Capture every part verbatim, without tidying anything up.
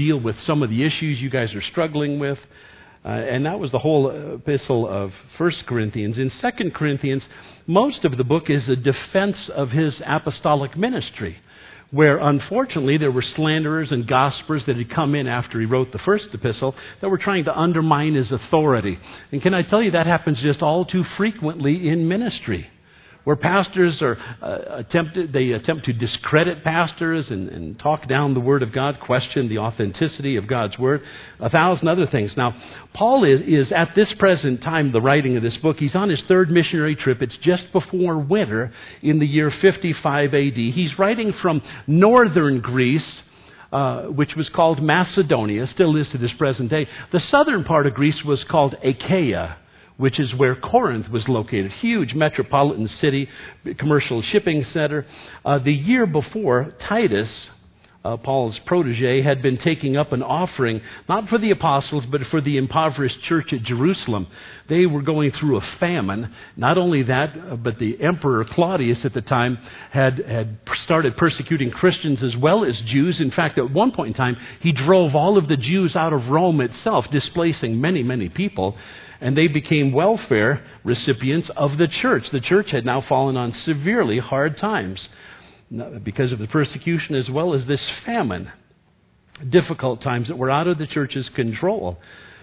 deal with some of the issues you guys are struggling with. Uh, and that was the whole epistle of First Corinthians. In Second Corinthians, most of the book is a defense of his apostolic ministry, where unfortunately there were slanderers and gossipers that had come in after he wrote the first epistle that were trying to undermine his authority. And can I tell you, that happens just all too frequently in ministry, where pastors are uh, attempted, they attempt to discredit pastors and, and talk down the Word of God, question the authenticity of God's Word, a thousand other things. Now, Paul is, is at this present time, the writing of this book, he's on his third missionary trip. It's just before winter in the year fifty-five A D. He's writing from northern Greece, uh, which was called Macedonia, still is to this present day. The southern part of Greece was called Achaia, which is where Corinth was located. Huge metropolitan city, commercial shipping center. Uh, the year before, Titus, uh, Paul's protege, had been taking up an offering, not for the apostles, but for the impoverished church at Jerusalem. They were going through a famine. Not only that, but the Emperor Claudius at the time had, had started persecuting Christians as well as Jews. In fact, at one point in time, he drove all of the Jews out of Rome itself, displacing many, many people. And they became welfare recipients of the church. The church had now fallen on severely hard times because of the persecution as well as this famine. Difficult times that were out of the church's control.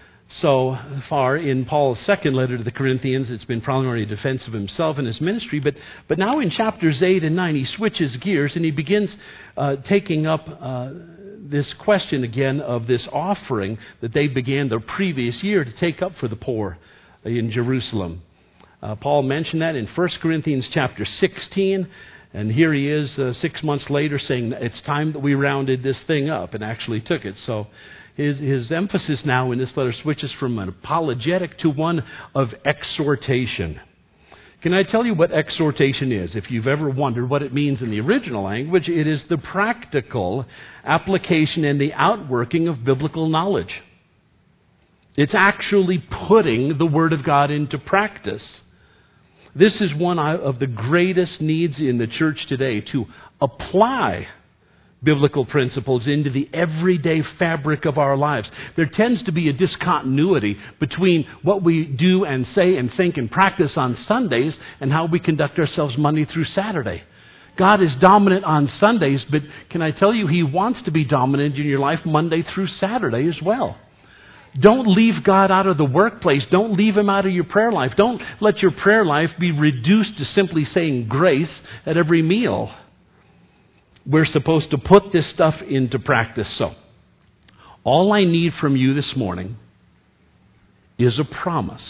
So far in Paul's second letter to the Corinthians, it's been primarily a defense of himself and his ministry. But, but now in chapters eight and nine, he switches gears and he begins uh, taking up uh, this question again of this offering that they began the previous year to take up for the poor in Jerusalem. Uh, Paul mentioned that in First Corinthians chapter sixteen, and here he is uh, six months later saying it's time that we rounded this thing up and actually took it. So his, his emphasis now in this letter switches from an apologetic to one of exhortation. Can I tell you what exhortation is? If you've ever wondered what it means in the original language, it is the practical application and the outworking of biblical knowledge. It's actually putting the Word of God into practice. This is one of the greatest needs in the church today, to apply biblical principles into the everyday fabric of our lives. There tends to be a discontinuity between what we do and say and think and practice on Sundays and how we conduct ourselves Monday through Saturday. God is dominant on Sundays, but can I tell you, He wants to be dominant in your life Monday through Saturday as well. Don't leave God out of the workplace. Don't leave Him out of your prayer life. Don't let your prayer life be reduced to simply saying grace at every meal. We're supposed to put this stuff into practice. So, all I need from you this morning is a promise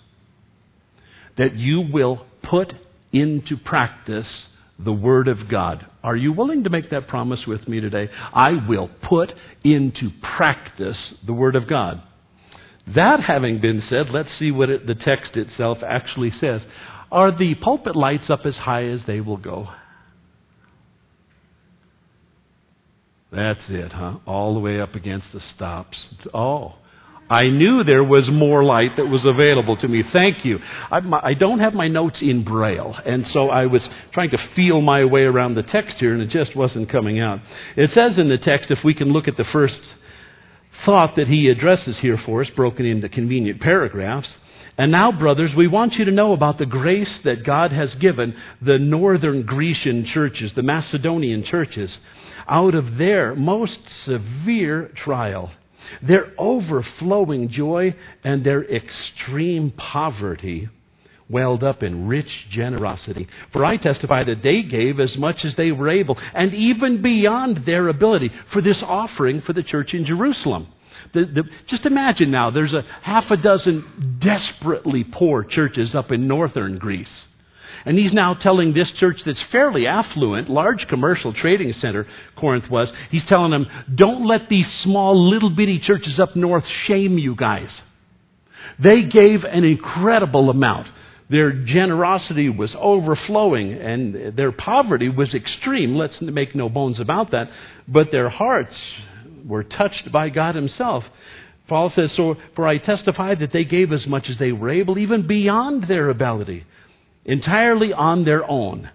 that you will put into practice the Word of God. Are you willing to make that promise with me today? I will put into practice the Word of God. That having been said, let's see what it, the text itself actually says. Are the pulpit lights up as high as they will go? That's it, huh? All the way up against the stops. Oh, I knew there was more light that was available to me. Thank you. I, my, I don't have my notes in Braille, and so I was trying to feel my way around the text here, and it just wasn't coming out. It says in the text, if we can look at the first thought that he addresses here for us, broken into convenient paragraphs. And now, brothers, we want you to know about the grace that God has given the northern Grecian churches, the Macedonian churches, out of their most severe trial, their overflowing joy, and their extreme poverty welled up in rich generosity. For I testify that they gave as much as they were able, and even beyond their ability, for this offering for the church in Jerusalem. The, the, just imagine now, there's a half a dozen desperately poor churches up in northern Greece. And he's now telling this church that's fairly affluent, large commercial trading center, Corinth was, he's telling them, don't let these small little bitty churches up north shame you guys. They gave an incredible amount. Their generosity was overflowing and their poverty was extreme. Let's make no bones about that. But their hearts were touched by God Himself. Paul says, so for I testify that they gave as much as they were able, even beyond their ability, entirely on their own.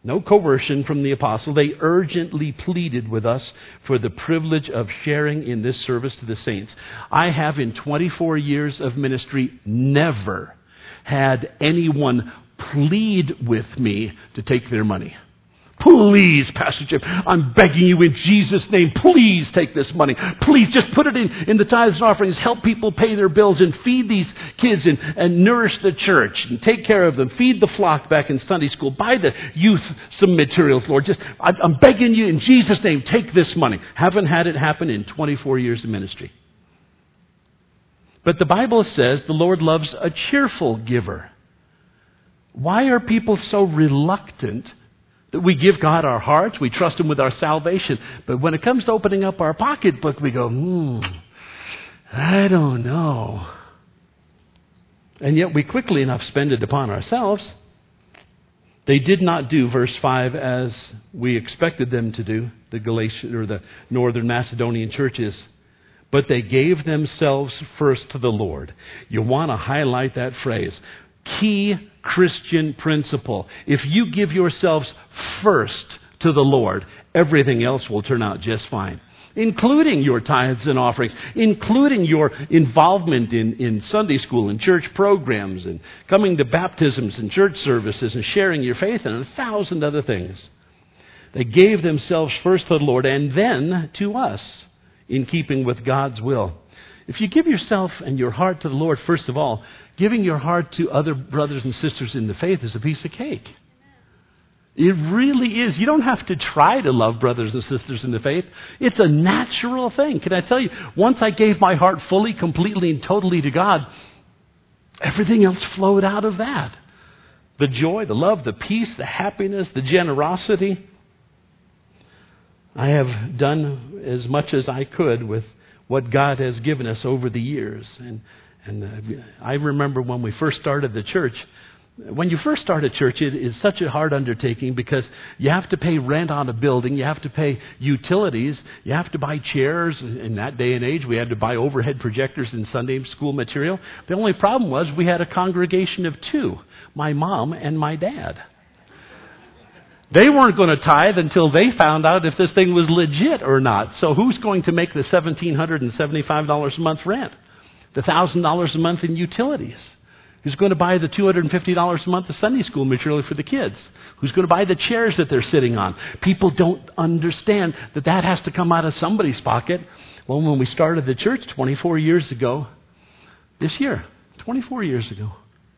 No coercion from the apostle. They urgently pleaded with us for the privilege of sharing in this service to the saints. I have, in twenty-four years of ministry, never had anyone plead with me to take their money. Please, Pastor Jim, I'm begging you in Jesus' name, please take this money. Please just put it in, in the tithes and offerings. Help people pay their bills and feed these kids and, and nourish the church and take care of them. Feed the flock back in Sunday school. Buy the youth some materials, Lord. Just, I, I'm begging you in Jesus' name, take this money. Haven't had it happen in twenty-four years of ministry. But the Bible says the Lord loves a cheerful giver. Why are people so reluctant that we give God our hearts, we trust Him with our salvation, but when it comes to opening up our pocketbook, we go, hmm, I don't know. And yet we quickly enough spend it upon ourselves. They did not do, verse five, as we expected them to do, the Galatian or the Northern Macedonian churches, but they gave themselves first to the Lord. You want to highlight that phrase. Key Christian principle. If you give yourselves first to the Lord, everything else will turn out just fine, including your tithes and offerings, including your involvement in, in Sunday school and church programs and coming to baptisms and church services and sharing your faith and a thousand other things. They gave themselves first to the Lord and then to us in keeping with God's will. If you give yourself and your heart to the Lord, first of all, giving your heart to other brothers and sisters in the faith is a piece of cake. It really is. You don't have to try to love brothers and sisters in the faith. It's a natural thing. Can I tell you, once I gave my heart fully, completely, and totally to God, everything else flowed out of that. The joy, the love, the peace, the happiness, the generosity. I have done as much as I could with what God has given us over the years. And and uh, I remember when we first started the church, when you first start a church, it is such a hard undertaking because you have to pay rent on a building, you have to pay utilities, you have to buy chairs. In that day and age, we had to buy overhead projectors and Sunday school material. The only problem was we had a congregation of two, my mom and my dad. They weren't going to tithe until they found out if this thing was legit or not. So who's going to make the one thousand seven hundred seventy-five dollars a month rent? The one thousand dollars a month in utilities? Who's going to buy the two hundred fifty dollars a month of Sunday school material for the kids? Who's going to buy the chairs that they're sitting on? People don't understand that that has to come out of somebody's pocket. Well, when we started the church twenty-four years ago, this year, twenty-four years ago,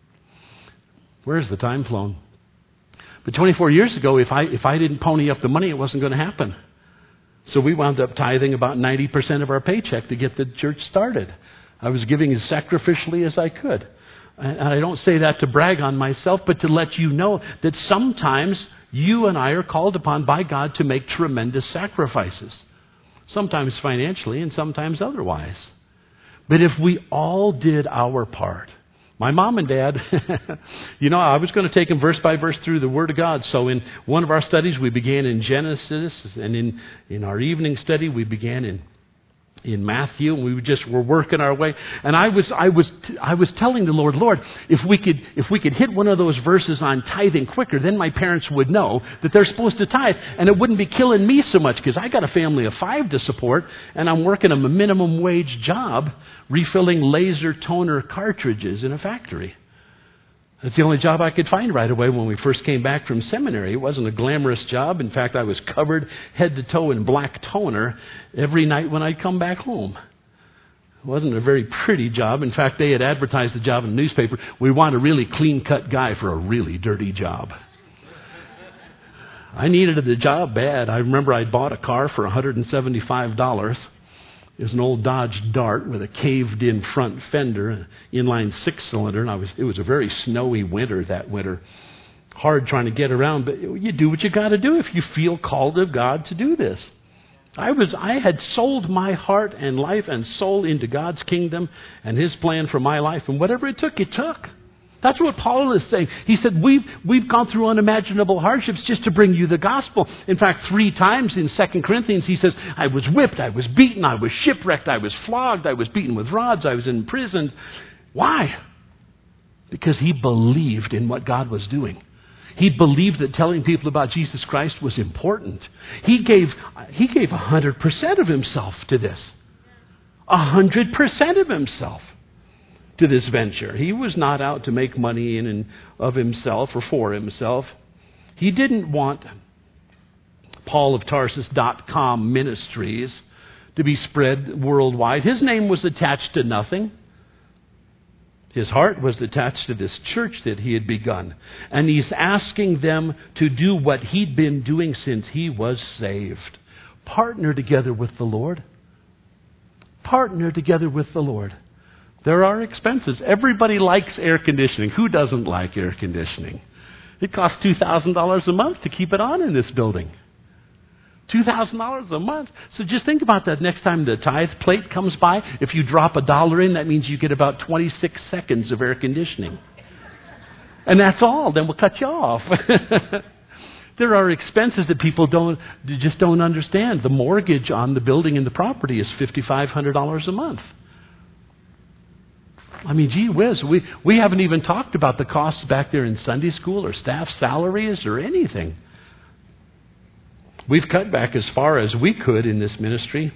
where's the time flown? But twenty-four years ago, if I if I didn't pony up the money, it wasn't going to happen. So we wound up tithing about ninety percent of our paycheck to get the church started. I was giving as sacrificially as I could. And I don't say that to brag on myself, but to let you know that sometimes you and I are called upon by God to make tremendous sacrifices. Sometimes financially and sometimes otherwise. But if we all did our part, my mom and dad, you know, I was going to take them verse by verse through the Word of God. So in one of our studies, we began in Genesis, and in, in our evening study, we began in in Matthew, and we just were working our way. And I was I was I was telling the Lord, Lord, if we could if we could hit one of those verses on tithing quicker, then my parents would know that they're supposed to tithe, and it wouldn't be killing me so much because I got a family of five to support, and I'm working a minimum wage job refilling laser toner cartridges in a factory. That's the only job I could find right away when we first came back from seminary. It wasn't a glamorous job. In fact, I was covered head to toe in black toner every night when I'd come back home. It wasn't a very pretty job. In fact, they had advertised the job in the newspaper. We want a really clean-cut guy for a really dirty job. I needed the job bad. I remember I bought a car for one hundred seventy-five dollars. It was an old Dodge Dart with a caved-in front fender, an inline six-cylinder, and I was, it was a very snowy winter that winter. Hard trying to get around, but you do what you got to do if you feel called of God to do this. I was, I had sold my heart and life and soul into God's kingdom and His plan for my life, and whatever it took, it took. That's what Paul is saying. He said, we've, we've gone through unimaginable hardships just to bring you the gospel. In fact, three times in Second Corinthians, he says, I was whipped, I was beaten, I was shipwrecked, I was flogged, I was beaten with rods, I was imprisoned. Why? Because he believed in what God was doing. He believed that telling people about Jesus Christ was important. He gave he gave one hundred percent of himself to this. one hundred percent of himself to this venture. He was not out to make money in and of himself or for himself. He didn't want Paul of Tarsus dot com ministries to be spread worldwide. His name was attached to nothing. His heart was attached to this church that he had begun. And he's asking them to do what he'd been doing since he was saved. Partner together with the Lord. Partner together with the Lord. There are expenses. Everybody likes air conditioning. Who doesn't like air conditioning? It costs two thousand dollars a month to keep it on in this building. two thousand dollars a month. So just think about that next time the tithe plate comes by. If you drop a dollar in, that means you get about twenty-six seconds of air conditioning. And that's all. Then we'll cut you off. There are expenses that people don't just don't understand. The mortgage on the building and the property is five thousand five hundred dollars a month. I mean, gee whiz, we, we haven't even talked about the costs back there in Sunday school or staff salaries or anything. We've cut back as far as we could in this ministry.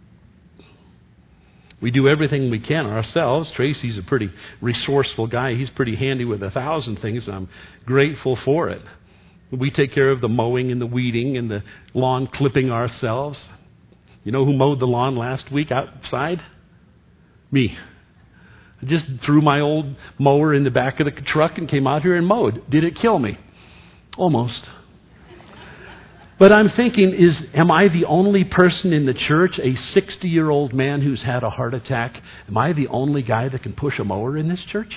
We do everything we can ourselves. Tracy's a pretty resourceful guy. He's pretty handy with a thousand things, and I'm grateful for it. We take care of the mowing and the weeding and the lawn clipping ourselves. You know who mowed the lawn last week outside? Me. I just threw my old mower in the back of the truck and came out here and mowed. Did it kill me? Almost. But I'm thinking, is am I the only person in the church, a sixty-year-old man who's had a heart attack? Am I the only guy that can push a mower in this church?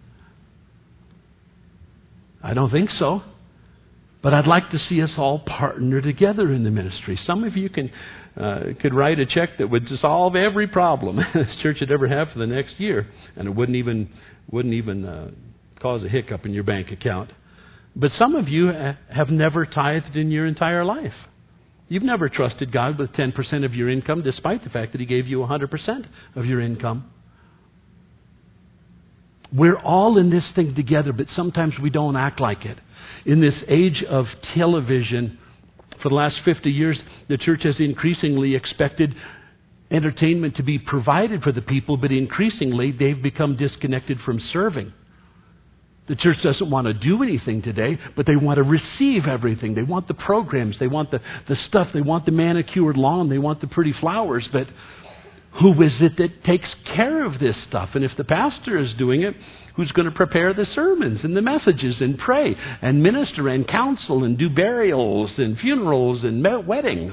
I don't think so. But I'd like to see us all partner together in the ministry. Some of you can uh, could write a check that would solve every problem this church would ever have for the next year, and it wouldn't even wouldn't even uh, cause a hiccup in your bank account. But some of you have never tithed in your entire life. You've never trusted God with ten percent of your income, despite the fact that He gave you one hundred percent of your income. We're all in this thing together, but sometimes we don't act like it. In this age of television, for the last fifty years, the church has increasingly expected entertainment to be provided for the people, but increasingly they've become disconnected from serving. The church doesn't want to do anything today, but they want to receive everything. They want the programs. They want the, the stuff. They want the manicured lawn. They want the pretty flowers. But who is it that takes care of this stuff? And if the pastor is doing it, who's going to prepare the sermons and the messages and pray and minister and counsel and do burials and funerals and weddings?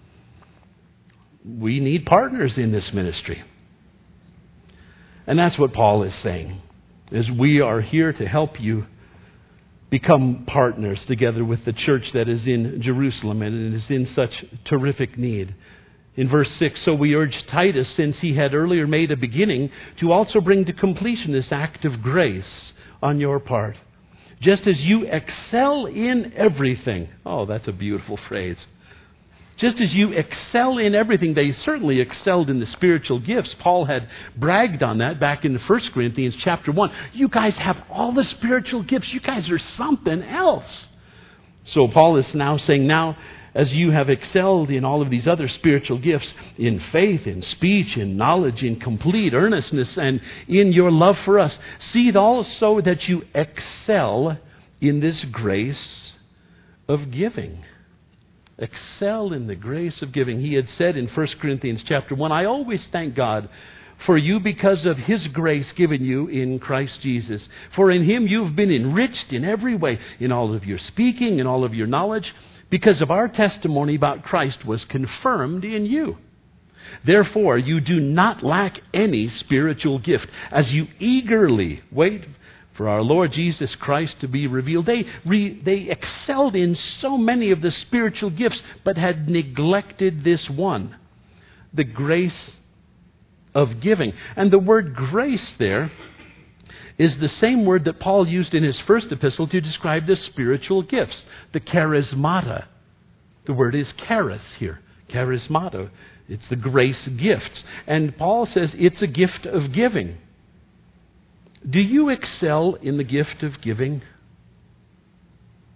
We need partners in this ministry. And that's what Paul is saying. Is we are here to help you become partners together with the church that is in Jerusalem and is in such terrific need. In verse six, so we urge Titus, since he had earlier made a beginning, to also bring to completion this act of grace on your part. Just as you excel in everything. Oh, that's a beautiful phrase. Just as you excel in everything, they certainly excelled in the spiritual gifts. Paul had bragged on that back in First Corinthians chapter one. You guys have all the spiritual gifts. You guys are something else. So Paul is now saying, now, as you have excelled in all of these other spiritual gifts, in faith, in speech, in knowledge, in complete earnestness, and in your love for us, see also that you excel in this grace of giving. Excel in the grace of giving. He had said in First Corinthians chapter one, I always thank God for you because of His grace given you in Christ Jesus. For in Him you've been enriched in every way, in all of your speaking and all of your knowledge, because of our testimony about Christ was confirmed in you. Therefore, you do not lack any spiritual gift as you eagerly wait for our Lord Jesus Christ to be revealed. They, re, they excelled in so many of the spiritual gifts, but had neglected this one, the grace of giving. And the word grace there is the same word that Paul used in his first epistle to describe the spiritual gifts, the charismata. The word is charis here, charismata. It's the grace gifts. And Paul says it's a gift of giving. Do you excel in the gift of giving?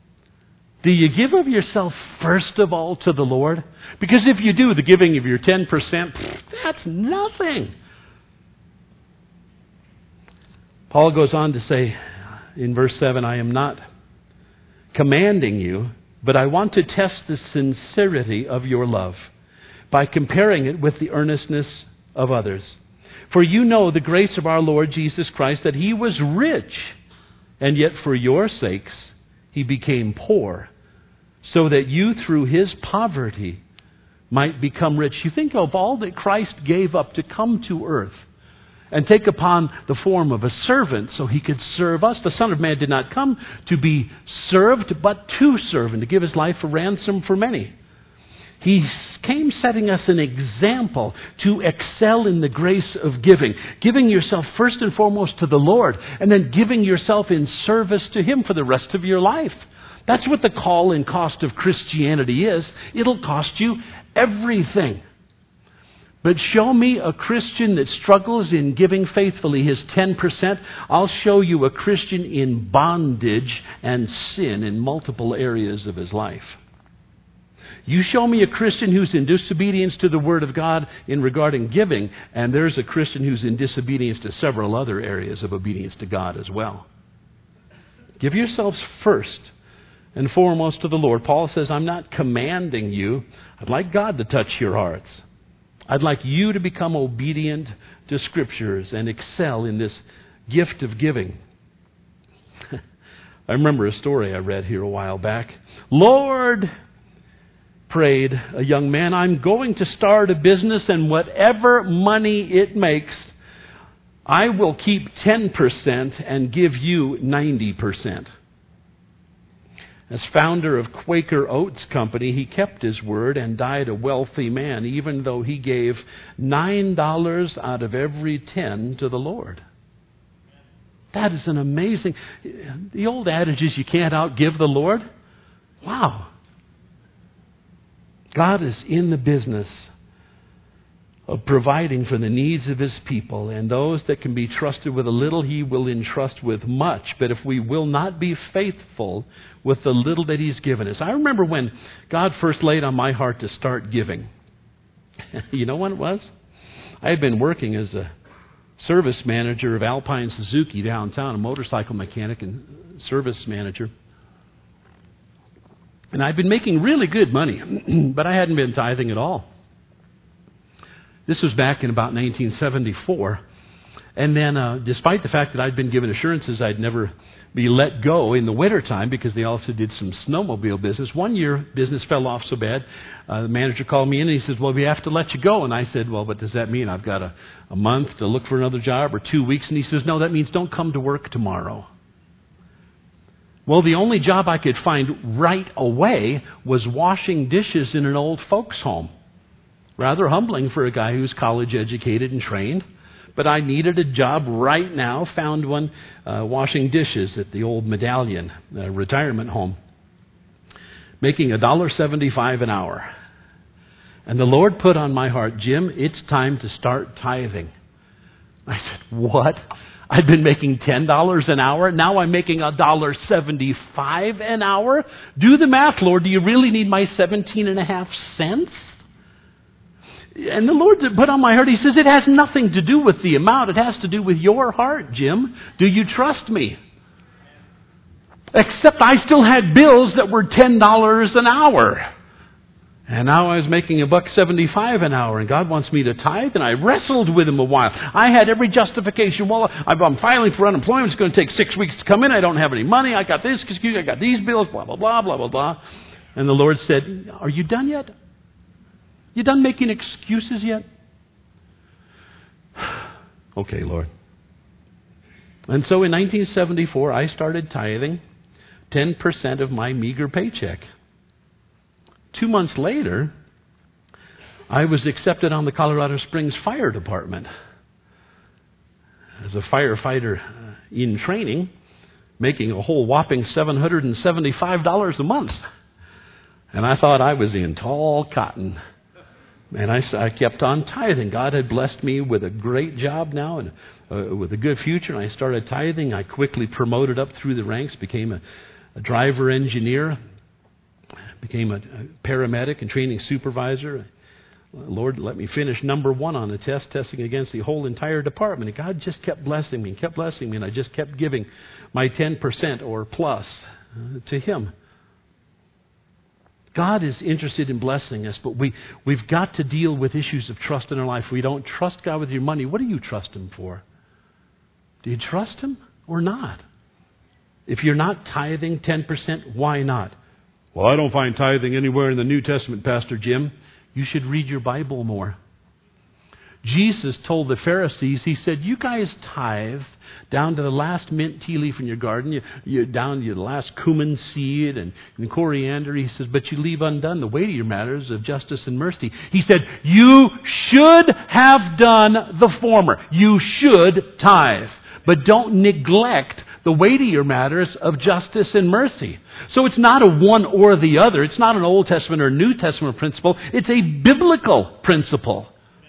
Do you give of yourself first of all to the Lord? Because if you do, the giving of your ten percent, that's nothing. Paul goes on to say in verse seven, I am not commanding you, but I want to test the sincerity of your love by comparing it with the earnestness of others. For you know the grace of our Lord Jesus Christ, that He was rich, and yet for your sakes He became poor, so that you through His poverty might become rich. You think of all that Christ gave up to come to earth and take upon the form of a servant so He could serve us. The Son of Man did not come to be served, but to serve, and to give His life a ransom for many. He came setting us an example to excel in the grace of giving. Giving yourself first and foremost to the Lord, and then giving yourself in service to Him for the rest of your life. That's what the call and cost of Christianity is. It'll cost you everything. But show me a Christian that struggles in giving faithfully his ten percent. I'll show you a Christian in bondage and sin in multiple areas of his life. You show me a Christian who's in disobedience to the Word of God in regarding giving, and there's a Christian who's in disobedience to several other areas of obedience to God as well. Give yourselves first and foremost to the Lord. Paul says, I'm not commanding you. I'd like God to touch your hearts. I'd like you to become obedient to Scriptures and excel in this gift of giving. I remember a story I read here a while back. Lord, prayed a young man, I'm going to start a business, and whatever money it makes, I will keep ten percent and give you ninety percent. As founder of Quaker Oats Company, he kept his word and died a wealthy man, even though he gave nine dollars out of every ten to the Lord. That is an amazing... The old adage is you can't outgive the Lord. Wow. God is in the business of providing for the needs of His people, and those that can be trusted with a little, He will entrust with much. But if we will not be faithful with the little that He's given us. I remember when God first laid on my heart to start giving. You know when it was? I had been working as a service manager of Alpine Suzuki downtown, a motorcycle mechanic and service manager. And I'd been making really good money, but I hadn't been tithing at all. This was back in about nineteen seventy-four. And then, uh, despite the fact that I'd been given assurances I'd never be let go in the wintertime because they also did some snowmobile business, one year business fell off so bad, uh, the manager called me in and he says, well, we have to let you go. And I said, well, what does that mean? I've got a, a month to look for another job or two weeks. And he says, no, that means don't come to work tomorrow. Well, the only job I could find right away was washing dishes in an old folks' home. Rather humbling for a guy who's college educated and trained. But I needed a job right now. Found one uh, washing dishes at the old Medallion uh, retirement home. Making one dollar seventy-five an hour. And the Lord put on my heart, Jim, it's time to start tithing. I said, what? I've been making ten dollars an hour. Now I'm making one dollar seventy-five an hour. Do the math, Lord. Do you really need my seventeen and a half cents? And the Lord put on my heart, He says, it has nothing to do with the amount. It has to do with your heart, Jim. Do you trust me? Except I still had bills that were ten dollars an hour. And now I was making a buck seventy-five an hour, and God wants me to tithe, and I wrestled with Him a while. I had every justification. Well, I'm filing for unemployment. It's going to take six weeks to come in. I don't have any money. I got this excuse. I got these bills, blah, blah, blah, blah, blah, blah. And the Lord said, are you done yet? You done making excuses yet? Okay, Lord. And so in nineteen seventy-four, I started tithing ten percent of my meager paycheck. Two months later, I was accepted on the Colorado Springs Fire Department as a firefighter in training, making a whole whopping seven hundred seventy-five dollars a month. And I thought I was in tall cotton. And I, I kept on tithing. God had blessed me with a great job now and uh, with a good future. And I started tithing. I quickly promoted up through the ranks, became a, a driver engineer. became a, a paramedic and training supervisor. Lord, let me finish number one on a test, testing against the whole entire department. And God just kept blessing me, kept blessing me, and I just kept giving my ten percent or plus uh, to Him. God is interested in blessing us, but we, we've got to deal with issues of trust in our life. We don't trust God with your money. What do you trust Him for? Do you trust Him or not? If you're not tithing ten percent, why not? Well, I don't find tithing anywhere in the New Testament, Pastor Jim. You should read your Bible more. Jesus told the Pharisees, He said, you guys tithe down to the last mint tea leaf in your garden, you, you down to the last cumin seed and, and coriander. He says, but you leave undone the weightier matters of justice and mercy. He said, you should have done the former. You should tithe. But don't neglect the weightier matters of justice and mercy. So it's not a one or the other. It's not an Old Testament or New Testament principle. It's a biblical principle.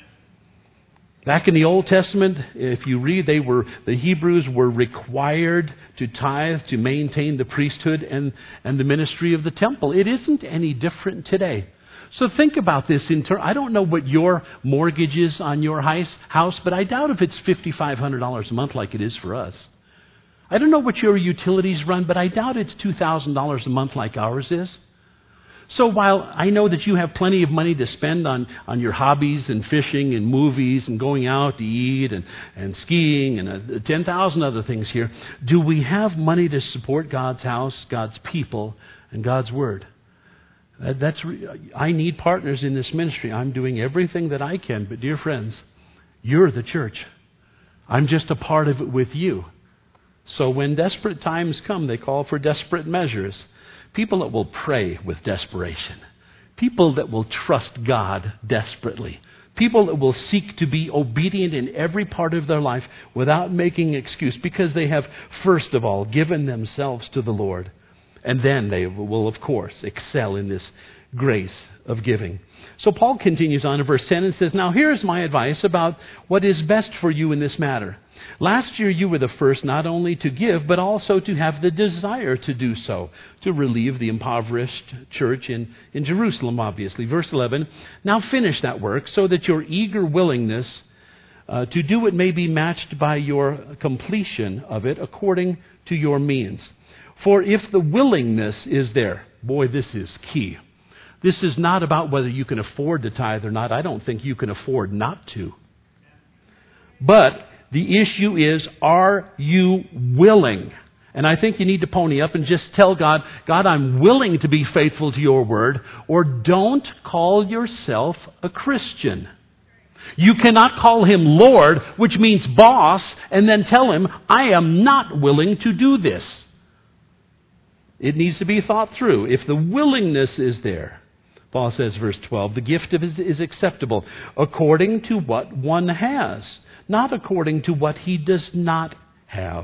Back in the Old Testament, if you read, they were the Hebrews were required to tithe to maintain the priesthood and, and the ministry of the temple. It isn't any different today. So think about this. In ter- I don't know what your mortgage is on your house, but I doubt if it's five thousand five hundred dollars a month like it is for us. I don't know what your utilities run, but I doubt it's two thousand dollars a month like ours is. So while I know that you have plenty of money to spend on, on your hobbies and fishing and movies and going out to eat and, and skiing and uh, ten thousand other things here, do we have money to support God's house, God's people, and God's Word? That, that's I need partners in this ministry. I'm doing everything that I can. But dear friends, you're the church. I'm just a part of it with you. So when desperate times come, they call for desperate measures. People that will pray with desperation. People that will trust God desperately. People that will seek to be obedient in every part of their life without making excuse, because they have, first of all, given themselves to the Lord. And then they will, of course, excel in this grace of giving. So Paul continues on in verse ten and says, now here's my advice about what is best for you in this matter. Last year you were the first not only to give, but also to have the desire to do so, to relieve the impoverished church in, in Jerusalem, obviously. Verse eleven, now finish that work so that your eager willingness uh, to do it may be matched by your completion of it according to your means. For if the willingness is there, boy, this is key. This is not about whether you can afford to tithe or not. I don't think you can afford not to. But the issue is, are you willing? And I think you need to pony up and just tell God, God, I'm willing to be faithful to your word, or don't call yourself a Christian. You cannot call Him Lord, which means boss, and then tell Him, I am not willing to do this. It needs to be thought through. If the willingness is there, Paul says, verse twelve, the gift of it is acceptable according to what one has, not according to what he does not have.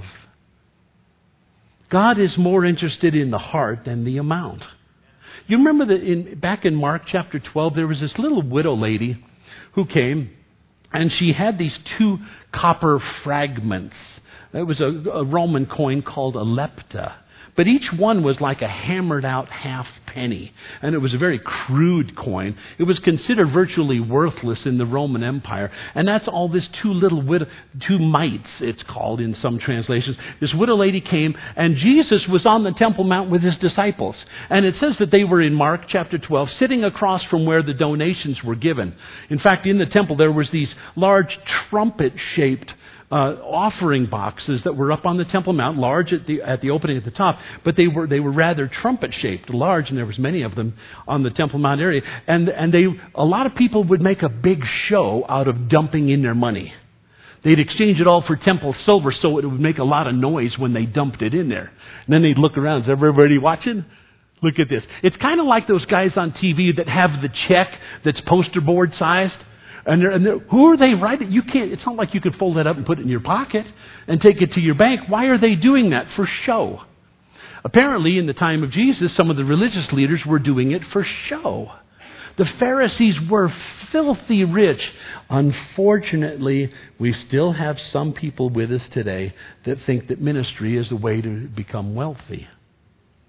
God is more interested in the heart than the amount. You remember that in, back in Mark chapter twelve, there was this little widow lady who came, and she had these two copper fragments. It was a, a Roman coin called a lepta. But each one was like a hammered out half penny. And it was a very crude coin. It was considered virtually worthless in the Roman Empire. And that's all this two little widow, two mites, it's called in some translations. This widow lady came, and Jesus was on the Temple Mount with His disciples. And it says that they were in Mark chapter twelve, sitting across from where the donations were given. In fact, in the temple there was these large trumpet-shaped Uh, offering boxes that were up on the Temple Mount, large at the at the opening at the top, but they were they were rather trumpet-shaped, large, and there was many of them on the Temple Mount area. And and they a lot of people would make a big show out of dumping in their money. They'd exchange it all for temple silver, so it would make a lot of noise when they dumped it in there. And then they'd look around. Is everybody watching? Look at this. It's kind of like those guys on T V that have the check that's poster board sized. And, they're, and they're, who are they writing? You can't. It's not like you could fold that up and put it in your pocket and take it to your bank. Why are they doing that? For show. Apparently, in the time of Jesus, some of the religious leaders were doing it for show. The Pharisees were filthy rich. Unfortunately, we still have some people with us today that think that ministry is a way to become wealthy.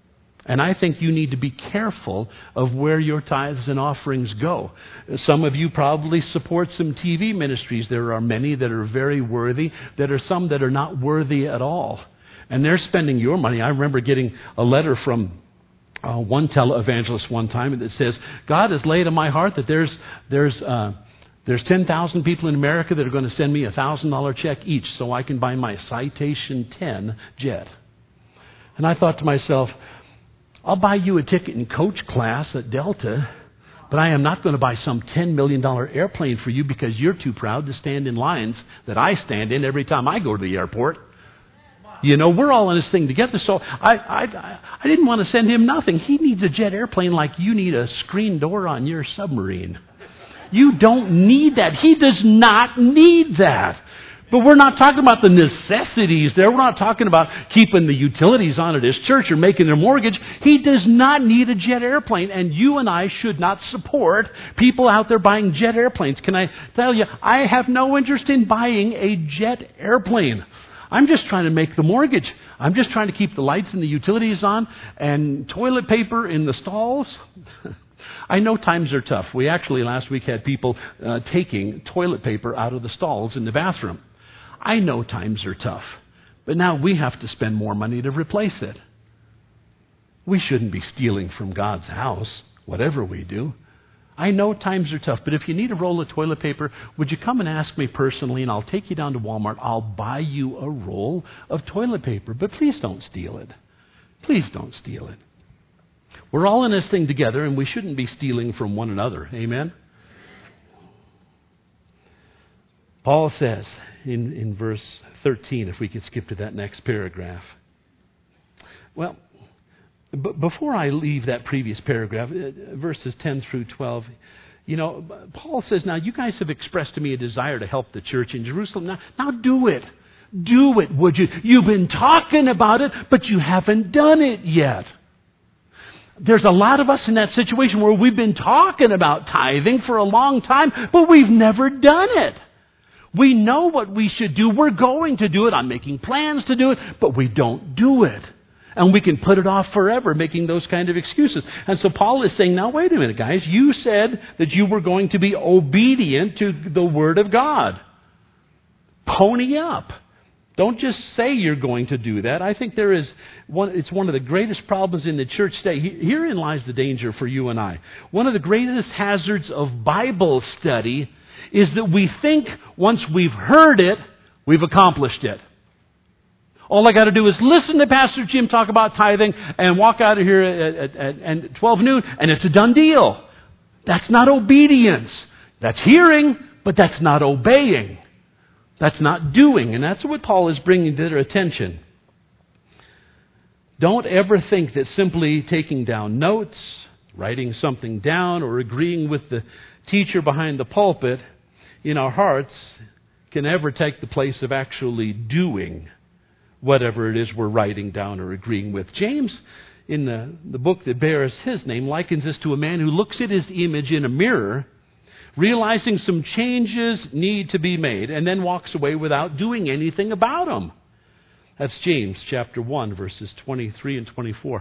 And I think you need to be careful of where your tithes and offerings go. Some of you probably support some T V ministries. There are many that are very worthy. There are some that are not worthy at all. And they're spending your money. I remember getting a letter from uh, one televangelist one time that says, God has laid on my heart that there's there's uh, there's ten thousand people in America that are going to send me a one thousand dollars check each so I can buy my Citation ten jet. And I thought to myself, I'll buy you a ticket in coach class at Delta, but I am not going to buy some ten million dollars airplane for you because you're too proud to stand in lines that I stand in every time I go to the airport. You know, we're all in this thing together, so I, I, I didn't want to send him nothing. He needs a jet airplane like you need a screen door on your submarine. You don't need that. He does not need that. But we're not talking about the necessities there. We're not talking about keeping the utilities on at his church or making their mortgage. He does not need a jet airplane. And you and I should not support people out there buying jet airplanes. Can I tell you, I have no interest in buying a jet airplane. I'm just trying to make the mortgage. I'm just trying to keep the lights and the utilities on and toilet paper in the stalls. I know times are tough. We actually last week had people uh, taking toilet paper out of the stalls in the bathroom. I know times are tough, but now we have to spend more money to replace it. We shouldn't be stealing from God's house, whatever we do. I know times are tough, but if you need a roll of toilet paper, would you come and ask me personally, and I'll take you down to Walmart. I'll buy you a roll of toilet paper, but please don't steal it. Please don't steal it. We're all in this thing together, and we shouldn't be stealing from one another. Amen? Paul says in, in verse thirteen, if we could skip to that next paragraph. Well, b- before I leave that previous paragraph, uh, verses ten through twelve, you know, Paul says, now you guys have expressed to me a desire to help the church in Jerusalem. Now, now do it. Do it, would you? You've been talking about it, but you haven't done it yet. There's a lot of us in that situation where we've been talking about tithing for a long time, but we've never done it. We know what we should do. We're going to do it. I'm making plans to do it, but we don't do it. And we can put it off forever, making those kind of excuses. And so Paul is saying, now wait a minute, guys. You said that you were going to be obedient to the Word of God. Pony up. Don't just say you're going to do that. I think there is one, it's one of the greatest problems in the church today. Herein lies the danger for you and I. One of the greatest hazards of Bible study is that we think once we've heard it, we've accomplished it. All I got to do is listen to Pastor Jim talk about tithing and walk out of here at, at, at, at twelve noon, and it's a done deal. That's not obedience. That's hearing, but that's not obeying. That's not doing. And that's what Paul is bringing to their attention. Don't ever think that simply taking down notes, writing something down, or agreeing with the teacher behind the pulpit in our hearts can ever take the place of actually doing whatever it is we're writing down or agreeing with. James, in the, the book that bears his name, likens this to a man who looks at his image in a mirror, realizing some changes need to be made, and then walks away without doing anything about them. That's James chapter one, verses twenty-three and twenty-four.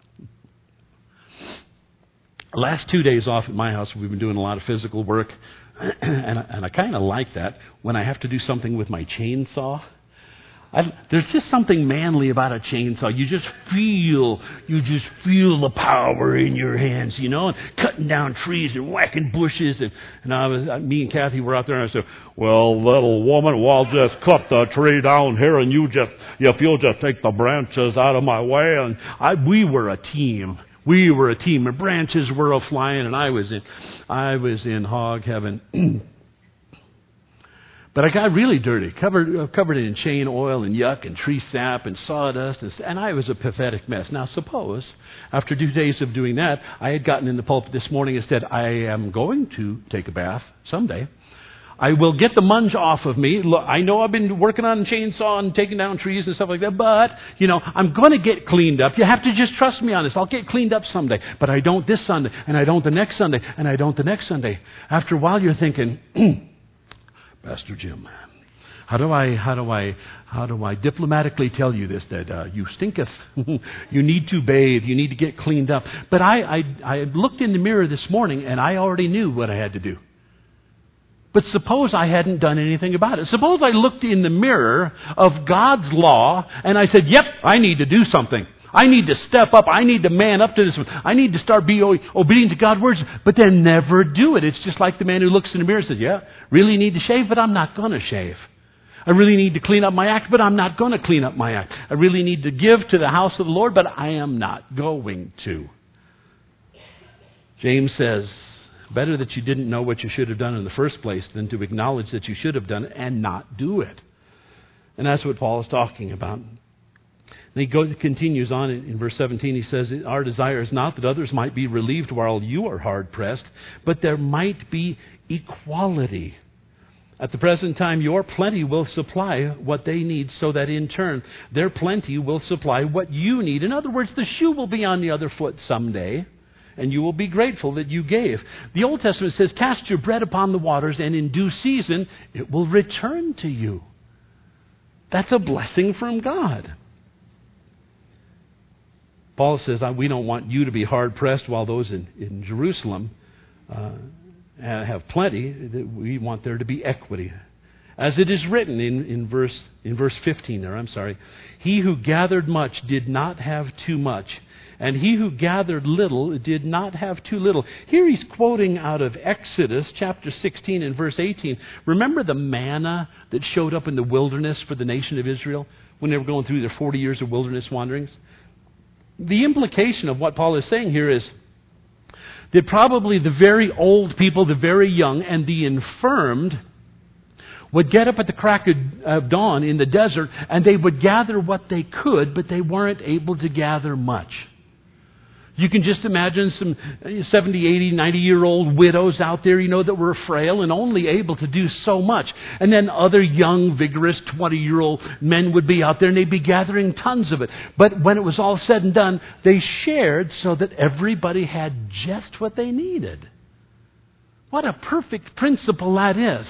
Last two days off at my house, we've been doing a lot of physical work, and I, and I kind of like that when I have to do something with my chainsaw. I, there's just something manly about a chainsaw. You just feel, you just feel the power in your hands, you know, and cutting down trees and whacking bushes. And, and I was, me and Kathy were out there, and I said, well, little woman, well, I'll just cut the tree down here, and you just, if you'll just take the branches out of my way. And I, we were a team. We were a team. And branches were a flying, and I was in, I was in hog heaven. But I got really dirty, covered uh, covered it in chain oil and yuck and tree sap and sawdust, and, and I was a pathetic mess. Now suppose, after two days of doing that, I had gotten in the pulpit this morning and said, I am going to take a bath someday. I will get the munge off of me. Look, I know I've been working on chainsaw and taking down trees and stuff like that, but, you know, I'm going to get cleaned up. You have to just trust me on this. I'll get cleaned up someday. But I don't this Sunday, and I don't the next Sunday, and I don't the next Sunday. After a while, you're thinking, Pastor Jim, how do I, how do I, how do I diplomatically tell you this, that uh, you stinketh. You need to bathe. You need to get cleaned up. But I, I, I looked in the mirror this morning and I already knew what I had to do. But suppose I hadn't done anything about it. Suppose I looked in the mirror of God's law and I said, yep, I need to do something. I need to step up. I need to man up to this. I need to start being obedient to God's words, but then never do it. It's just like the man who looks in the mirror and says, yeah, really need to shave, but I'm not going to shave. I really need to clean up my act, but I'm not going to clean up my act. I really need to give to the house of the Lord, but I am not going to. James says, better that you didn't know what you should have done in the first place than to acknowledge that you should have done it and not do it. And that's what Paul is talking about. And he goes, continues on in, in verse seventeen. He says, our desire is not that others might be relieved while you are hard-pressed, but there might be equality. At the present time, your plenty will supply what they need, so that in turn, their plenty will supply what you need. In other words, the shoe will be on the other foot someday, and you will be grateful that you gave. The Old Testament says, cast your bread upon the waters, and in due season, it will return to you. That's a blessing from God. Paul says, we don't want you to be hard-pressed while those in, in Jerusalem uh, have plenty. We want there to be equity. As it is written in, in, verse, in verse fifteen there, I'm sorry, he who gathered much did not have too much, and he who gathered little did not have too little. Here he's quoting out of Exodus chapter sixteen and verse eighteen. Remember the manna that showed up in the wilderness for the nation of Israel when they were going through their forty years of wilderness wanderings? The implication of what Paul is saying here is that probably the very old people, the very young, and the infirmed would get up at the crack of dawn in the desert and they would gather what they could, but they weren't able to gather much. You can just imagine some seventy, eighty, ninety-year-old widows out there, you know, that were frail and only able to do so much. And then other young, vigorous, twenty-year-old men would be out there and they'd be gathering tons of it. But when it was all said and done, they shared so that everybody had just what they needed. What a perfect principle that is.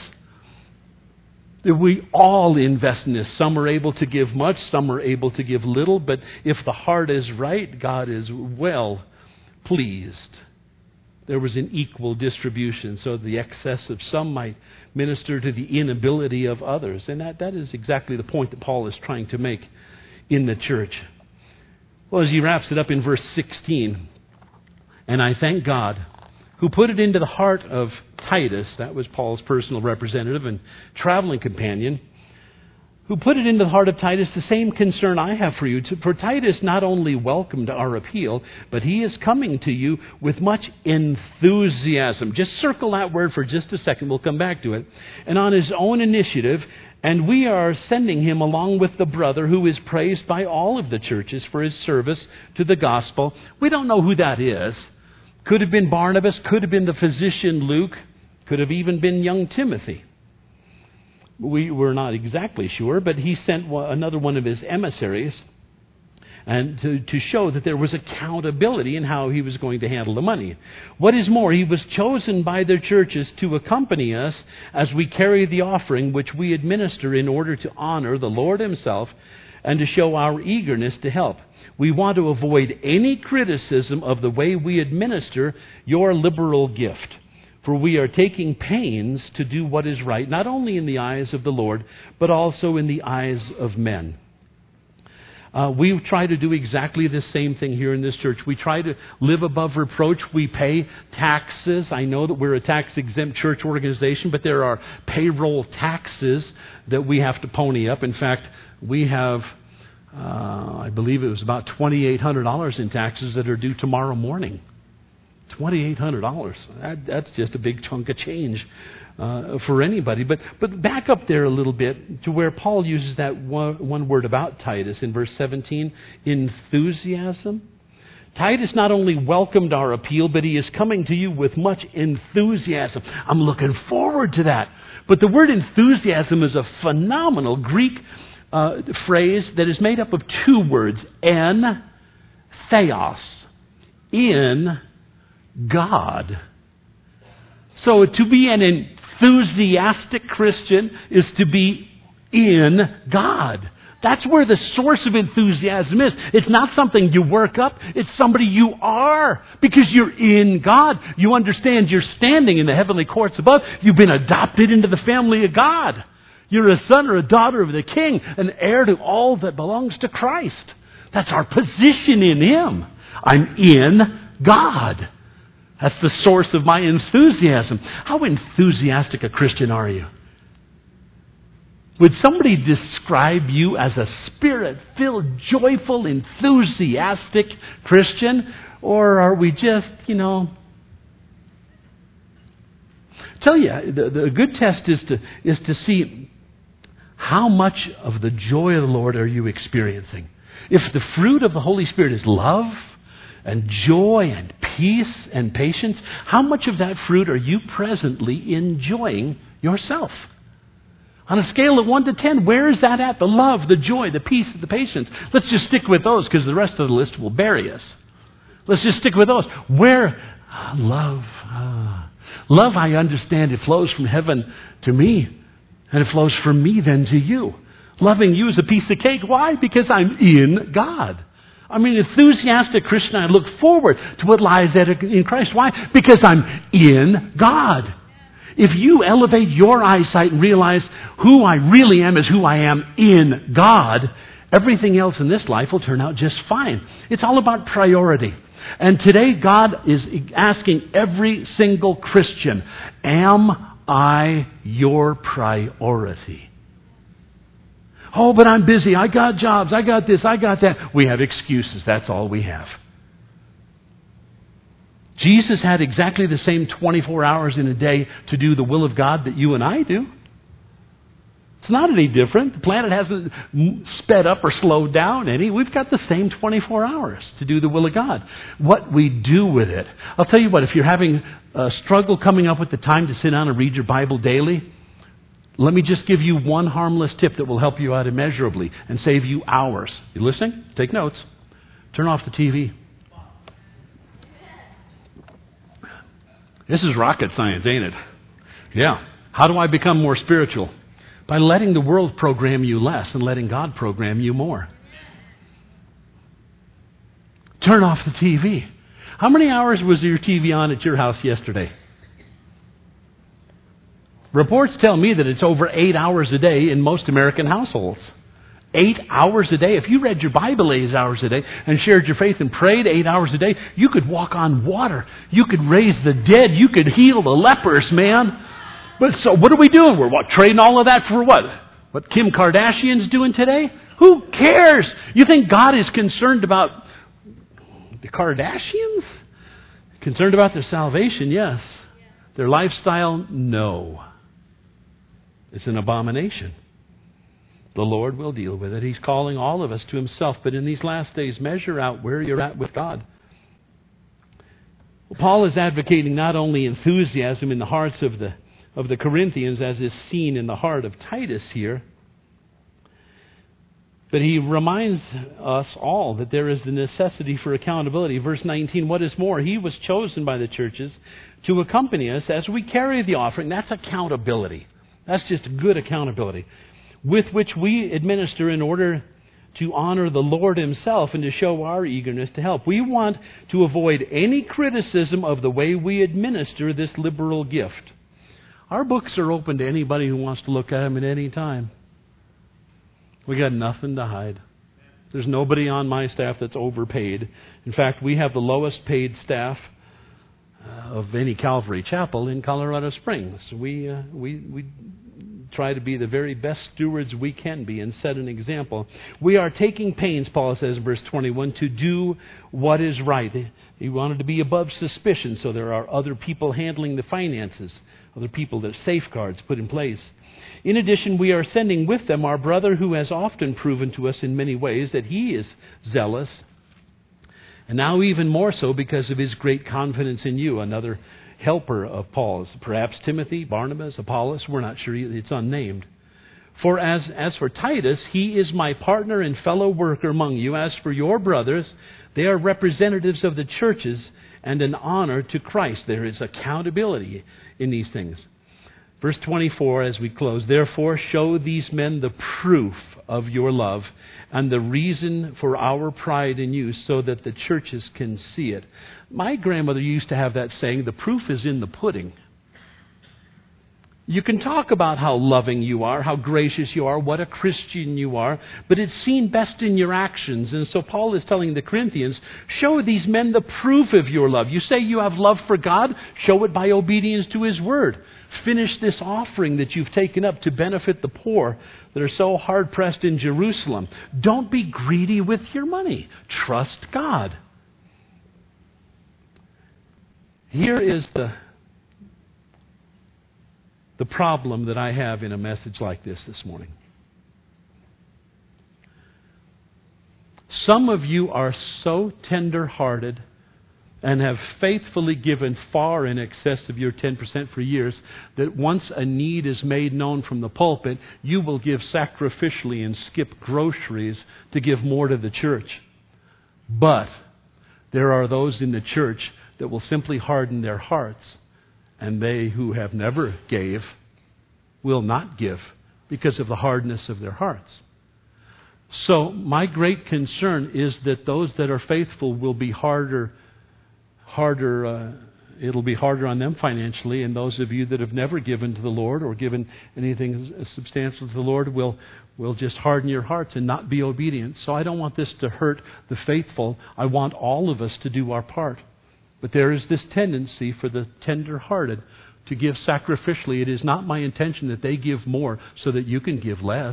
We all invest in this. Some are able to give much, some are able to give little, but if the heart is right, God is well pleased. There was an equal distribution, so the excess of some might minister to the inability of others. And that, that is exactly the point that Paul is trying to make in the church. Well, as he wraps it up in verse sixteen, and I thank God who put it into the heart of Titus, that was Paul's personal representative and traveling companion, who put it into the heart of Titus the same concern I have for you. For Titus not only welcomed our appeal, but he is coming to you with much enthusiasm. Just circle that word for just a second. We'll come back to it. And on his own initiative, and we are sending him along with the brother who is praised by all of the churches for his service to the gospel. We don't know who that is. Could have been Barnabas, could have been the physician Luke, could have even been young Timothy. We were not exactly sure, but he sent another one of his emissaries and to, to show that there was accountability in how he was going to handle the money. What is more, he was chosen by their churches to accompany us as we carry the offering which we administer in order to honor the Lord himself and to show our eagerness to help. We want to avoid any criticism of the way we administer your liberal gift, for we are taking pains to do what is right, not only in the eyes of the Lord, but also in the eyes of men. Uh, we try to do exactly the same thing here in this church. We try to live above reproach. We pay taxes. I know that we're a tax-exempt church organization, but there are payroll taxes that we have to pony up. In fact, we have... Uh, I believe it was about twenty-eight hundred dollars in taxes that are due tomorrow morning. twenty-eight hundred dollars. That, that's just a big chunk of change uh, for anybody. But but back up there a little bit to where Paul uses that one, one word about Titus in verse seventeen, enthusiasm. Titus not only welcomed our appeal, but he is coming to you with much enthusiasm. I'm looking forward to that. But the word enthusiasm is a phenomenal Greek Uh, phrase that is made up of two words, en theos, in God. So to be an enthusiastic Christian is to be in God. That's where the source of enthusiasm is. It's not something you work up. It's somebody you are because you're in God. You understand you're standing in the heavenly courts above. You've been adopted into the family of God. You're a son or a daughter of the King, an heir to all that belongs to Christ. That's our position in Him. I'm in God. That's the source of my enthusiasm. How enthusiastic a Christian are you? Would somebody describe you as a spirit-filled, joyful, enthusiastic Christian? Or are we just, you know... I tell you, the, the good test is to, is to see how much of the joy of the Lord are you experiencing. If the fruit of the Holy Spirit is love and joy and peace and patience, how much of that fruit are you presently enjoying yourself? On a scale of one to ten, where is that at? The love, the joy, the peace, the patience. Let's just stick with those because the rest of the list will bury us. Let's just stick with those. Where? Ah, love. Ah. Love, I understand, it flows from heaven to me. And it flows from me then to you. Loving you is a piece of cake. Why? Because I'm in God. I'm an enthusiastic Christian. I look forward to what lies in Christ. Why? Because I'm in God. If you elevate your eyesight and realize who I really am is who I am in God, everything else in this life will turn out just fine. It's all about priority. And today God is asking every single Christian, am I your priority? Oh, but I'm busy. I got jobs. I got this. I got that. We have excuses. That's all we have. Jesus had exactly the same twenty-four hours in a day to do the will of God that you and I do. It's not any different. The planet hasn't sped up or slowed down any. We've got the same twenty-four hours to do the will of God. What we do with it. I'll tell you what, if you're having a struggle coming up with the time to sit down and read your Bible daily, let me just give you one harmless tip that will help you out immeasurably and save you hours. You listening? Take notes. Turn off the T V. This is rocket science, ain't it? Yeah. How do I become more spiritual? By letting the world program you less and letting God program you more. Turn off the T V. How many hours was your T V on at your house yesterday? Reports tell me that it's over eight hours a day in most American households. Eight hours a day. If you read your Bible eight hours a day and shared your faith and prayed eight hours a day, you could walk on water. You could raise the dead. You could heal the lepers, man. But so what are we doing? We're what, trading all of that for what? What Kim Kardashian's doing today? Who cares? You think God is concerned about the Kardashians? Concerned about their salvation? Yes. Their lifestyle? No. It's an abomination. The Lord will deal with it. He's calling all of us to Himself. But in these last days, measure out where you're at with God. Well, Paul is advocating not only enthusiasm in the hearts of the of the Corinthians, as is seen in the heart of Titus here, but he reminds us all that there is the necessity for accountability. Verse nineteen, what is more, he was chosen by the churches to accompany us as we carry the offering. That's accountability. That's just good accountability, with which we administer in order to honor the Lord Himself and to show our eagerness to help. We want to avoid any criticism of the way we administer this liberal gift. Our books are open to anybody who wants to look at them at any time. We got nothing to hide. There's nobody on my staff that's overpaid. In fact, we have the lowest paid staff of any Calvary Chapel in Colorado Springs. We uh, we we try to be the very best stewards we can be and set an example. We are taking pains, Paul says in verse twenty-one, to do what is right. He wanted to be above suspicion, so there are other people handling the finances, other people that safeguards put in place. In addition, we are sending with them our brother who has often proven to us in many ways that he is zealous, and now even more so because of his great confidence in you, another helper of Paul's, perhaps Timothy, Barnabas, Apollos, we're not sure, it's unnamed. For as, as for Titus, he is my partner and fellow worker among you. As for your brothers, they are representatives of the churches and an honor to Christ. There is accountability in these things. Verse twenty-four as we close, therefore show these men the proof of your love and the reason for our pride in you so that the churches can see it. My grandmother used to have that saying, the proof is in the pudding. You can talk about how loving you are, how gracious you are, what a Christian you are, but it's seen best in your actions. And so Paul is telling the Corinthians, show these men the proof of your love. You say you have love for God, show it by obedience to His Word. Finish this offering that you've taken up to benefit the poor that are so hard-pressed in Jerusalem. Don't be greedy with your money. Trust God. Here is the... The problem that I have in a message like this this morning. Some of you are so tender-hearted and have faithfully given far in excess of your ten percent for years that once a need is made known from the pulpit, you will give sacrificially and skip groceries to give more to the church. But there are those in the church that will simply harden their hearts. And they who have never gave will not give because of the hardness of their hearts. So my great concern is that those that are faithful will be harder, harder, uh, it'll be harder on them financially, and those of you that have never given to the Lord or given anything substantial to the Lord will, will just harden your hearts and not be obedient. So I don't want this to hurt the faithful. I want all of us to do our part. But there is this tendency for the tender-hearted to give sacrificially. It is not my intention that they give more so that you can give less.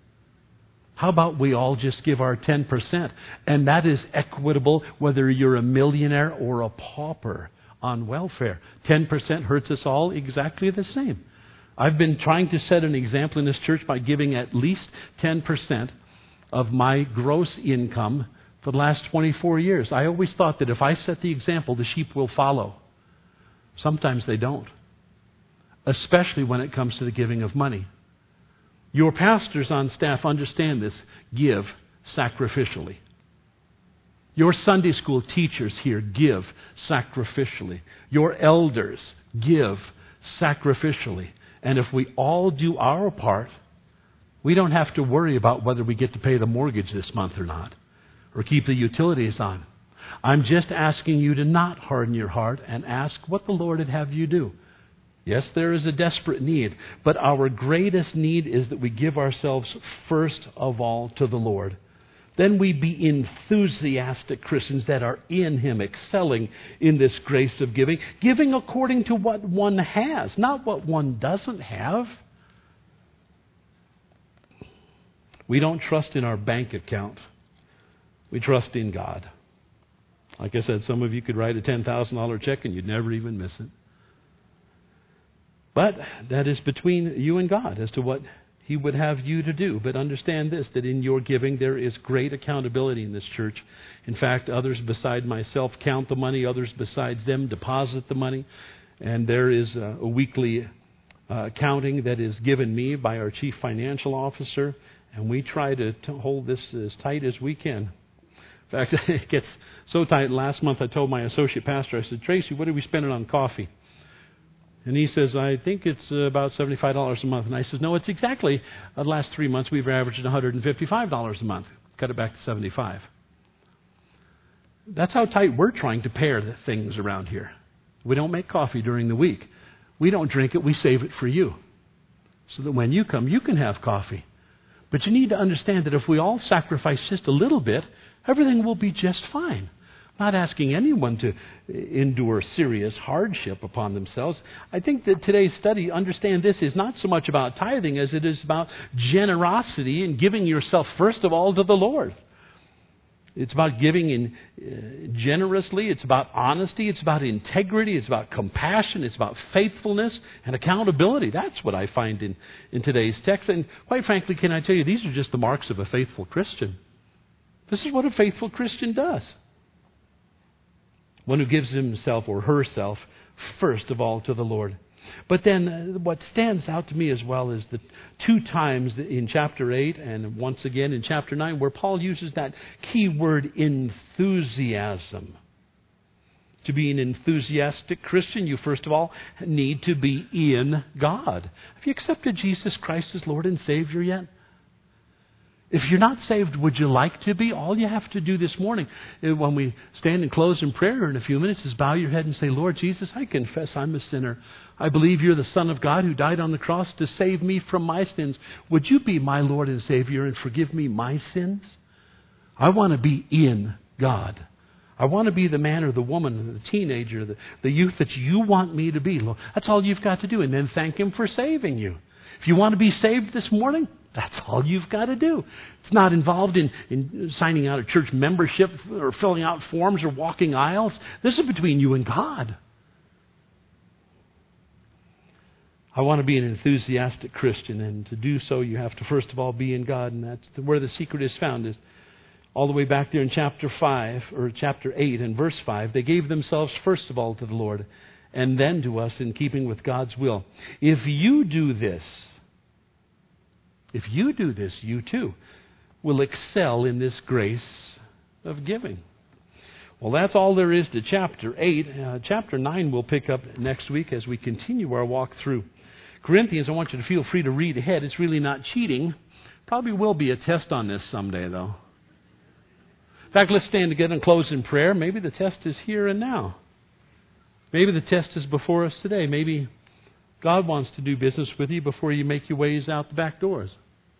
How about we all just give our ten percent? And that is equitable whether you're a millionaire or a pauper on welfare. ten percent hurts us all exactly the same. I've been trying to set an example in this church by giving at least ten percent of my gross income for the last twenty-four years. I always thought that if I set the example, the sheep will follow. Sometimes they don't, especially when it comes to the giving of money. Your pastors on staff understand this. Give sacrificially. Your Sunday school teachers here give sacrificially. Your elders give sacrificially. And if we all do our part, we don't have to worry about whether we get to pay the mortgage this month or not, or keep the utilities on. I'm just asking you to not harden your heart and ask what the Lord would have you do. Yes, there is a desperate need, but our greatest need is that we give ourselves first of all to the Lord. Then we be enthusiastic Christians that are in Him, excelling in this grace of giving, giving according to what one has, not what one doesn't have. We don't trust in our bank account. We trust in God. Like I said, some of you could write a ten thousand dollars check and you'd never even miss it. But that is between you and God as to what He would have you to do. But understand this, that in your giving there is great accountability in this church. In fact, others beside myself count the money, others besides them deposit the money. And there is a, a weekly uh, accounting that is given me by our chief financial officer. And we try to, to hold this as tight as we can. In fact, it gets so tight. Last month I told my associate pastor, I said, Tracy, what are we spending on coffee? And he says, I think it's about seventy-five dollars a month. And I says, no, it's exactly, uh, the last three months we've averaged one hundred fifty-five dollars a month. Cut it back to seventy-five dollars. That's how tight we're trying to pair the things around here. We don't make coffee during the week. We don't drink it, we save it for you. So that when you come, you can have coffee. But you need to understand that if we all sacrifice just a little bit, everything will be just fine. I'm not asking anyone to endure serious hardship upon themselves. I think that today's study, understand this, is not so much about tithing as it is about generosity and giving yourself first of all to the Lord. It's about giving in uh, generously. It's about honesty. It's about integrity. It's about compassion. It's about faithfulness and accountability. That's what I find in, in today's text. And quite frankly, can I tell you, these are just the marks of a faithful Christian. This is what a faithful Christian does. One who gives himself or herself first of all to the Lord. But then uh, what stands out to me as well is the two times in chapter eight and once again in chapter nine where Paul uses that key word enthusiasm. To be an enthusiastic Christian, you first of all need to be in God. Have you accepted Jesus Christ as Lord and Savior yet? If you're not saved, would you like to be? All you have to do this morning, when we stand and close in prayer in a few minutes, is bow your head and say, Lord Jesus, I confess I'm a sinner. I believe you're the Son of God who died on the cross to save me from my sins. Would you be my Lord and Savior and forgive me my sins? I want to be in God. I want to be the man or the woman, the teenager, the, the youth that you want me to be. That's all you've got to do. And then thank Him for saving you. If you want to be saved this morning, that's all you've got to do. It's not involved in, in signing out a church membership or filling out forms or walking aisles. This is between you and God. I want to be an enthusiastic Christian, and to do so you have to first of all be in God, and that's where the secret is found. Is all the way back there in chapter five, or chapter eight and verse five. They gave themselves first of all to the Lord, and then to us in keeping with God's will. If you do this, If you do this, you too will excel in this grace of giving. Well, that's all there is to chapter eight. Uh, chapter nine we'll pick up next week as we continue our walk through Corinthians. I want you to feel free to read ahead. It's really not cheating. Probably will be a test on this someday, though. In fact, let's stand together and close in prayer. Maybe the test is here and now. Maybe the test is before us today. Maybe God wants to do business with you before you make your ways out the back doors.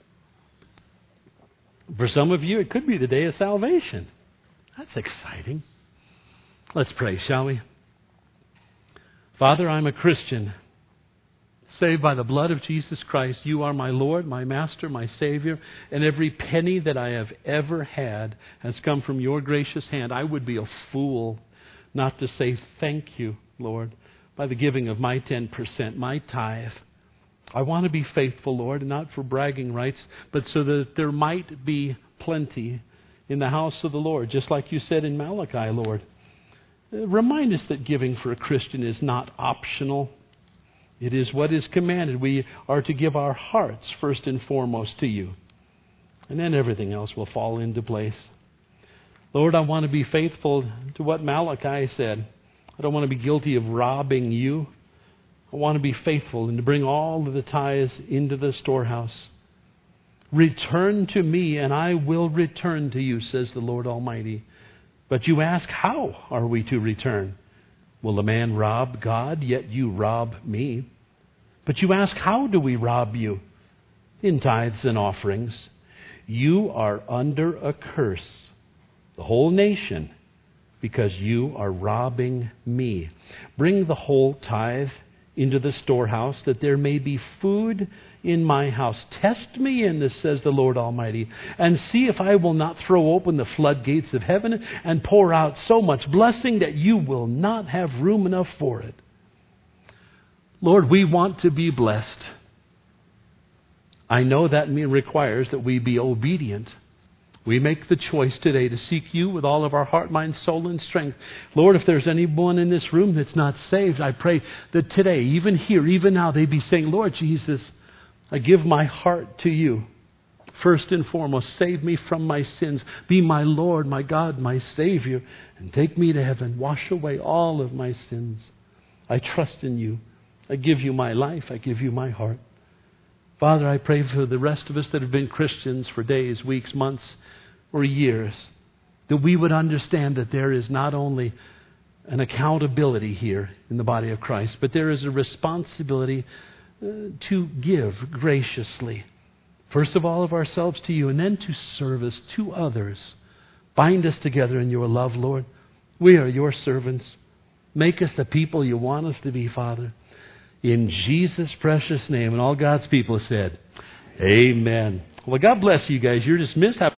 For some of you, it could be the day of salvation. That's exciting. Let's pray, shall we? Father, I'm a Christian, saved by the blood of Jesus Christ. You are my Lord, my Master, my Savior, and every penny that I have ever had has come from your gracious hand. I would be a fool not to say thank you, Lord, by the giving of my ten percent, my tithe. I want to be faithful, Lord, not for bragging rights, but so that there might be plenty in the house of the Lord, just like you said in Malachi, Lord. Remind us that giving for a Christian is not optional. It is what is commanded. We are to give our hearts first and foremost to you, and then everything else will fall into place. Lord, I want to be faithful to what Malachi said. I don't want to be guilty of robbing you. I want to be faithful and to bring all of the tithes into the storehouse. Return to me, and I will return to you, says the Lord Almighty. But you ask, how are we to return? Will a man rob God, yet you rob me? But you ask, how do we rob you? In tithes and offerings. You are under a curse, the whole nation, because you are robbing me. Bring the whole tithe into the storehouse, that there may be food in my house. Test me in this, says the Lord Almighty, and see if I will not throw open the floodgates of heaven and pour out so much blessing that you will not have room enough for it. Lord, we want to be blessed. I know that requires that we be obedient. We make the choice today to seek you with all of our heart, mind, soul, and strength. Lord, if there's anyone in this room that's not saved, I pray that today, even here, even now, they be saying, Lord Jesus, I give my heart to you. First and foremost, save me from my sins. Be my Lord, my God, my Savior, and take me to heaven. Wash away all of my sins. I trust in you. I give you my life. I give you my heart. Father, I pray for the rest of us that have been Christians for days, weeks, months, or years, that we would understand that there is not only an accountability here in the body of Christ, but there is a responsibility uh, to give graciously. First of all, of ourselves to you, and then to service to others. Bind us together in your love, Lord. We are your servants. Make us the people you want us to be, Father. In Jesus' precious name. And all God's people said, amen. Well, God bless you guys. You're dismissed. Have